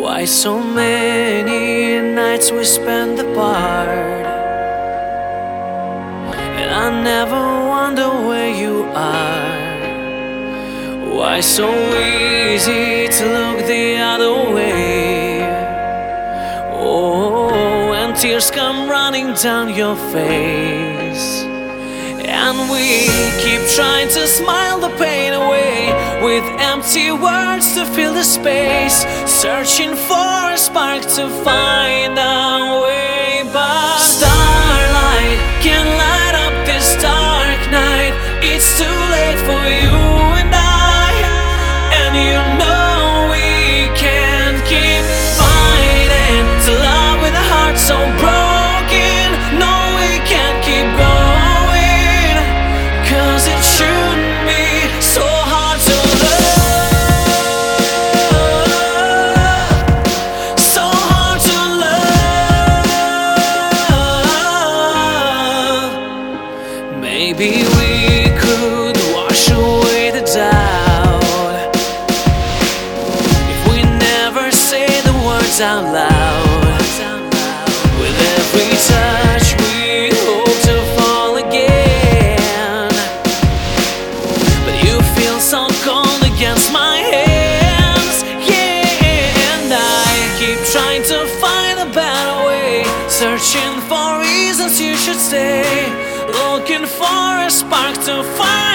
Why so many nights we spend apart, and I never wonder where you are. Why so easy to look the other way? Oh, and tears come running down your face, and we keep trying to smile the pain away with empty words to fill the space, searching for a spark to find our way. But starlight can light up this dark night. It's too late for you and I, and you know we can't keep fighting to love with a heart so broken. No, we can't keep going, 'cause it shouldn't be so hard to love, so hard to love. Maybe we could wash away the doubt if we never say the words out loud. With every touch we hope to fall again, but you feel so cold against my hands, yeah. And I keep trying to find a better way, searching for reasons you should stay, looking for a spark to find